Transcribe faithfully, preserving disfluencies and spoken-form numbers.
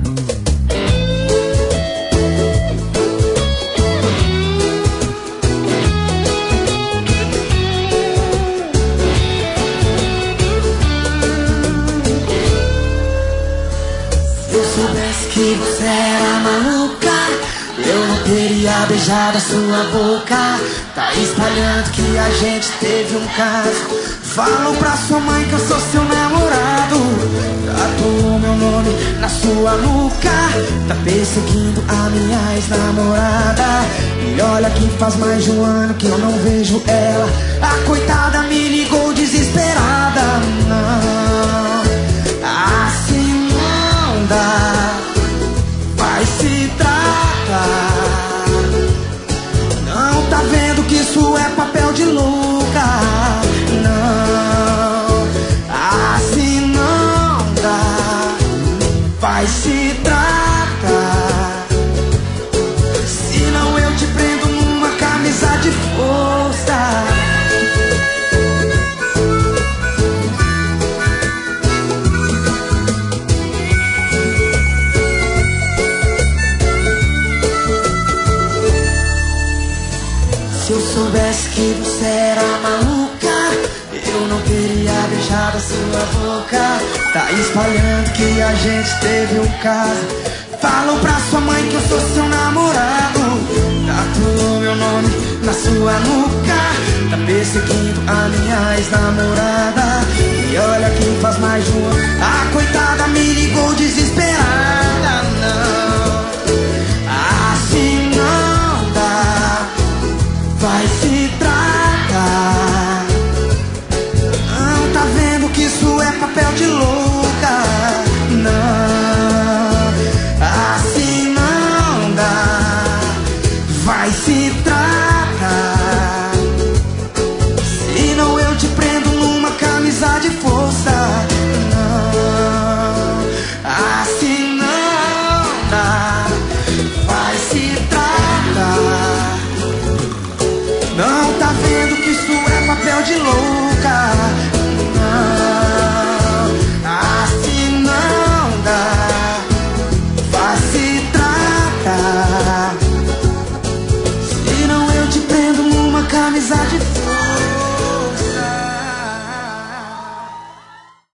Se você era maluca, eu não teria beijado a sua boca. Tá espalhando que a gente teve um caso. Falam pra sua mãe que eu sou seu namorado. Tatuou meu nome na sua nuca. Tá perseguindo a minha ex-namorada. E olha que faz mais de um ano que eu não vejo ela. A coitada me ligou desesperada. Não, assim não dá. Vai se tratar. Não tá vendo que isso é papel de louca? Não, assim não dá. Vai se tratar. Senão eu te prendo numa camisa de força. Se eu soubesse que você era maluca, eu não teria beijado a sua boca. Tá espalhando que a gente teve um caso. Falam pra sua mãe que eu sou seu namorado. Tatuou meu nome na sua nuca. Tá perseguindo a minha ex-namorada. E olha que faz mais de um ano. A coitada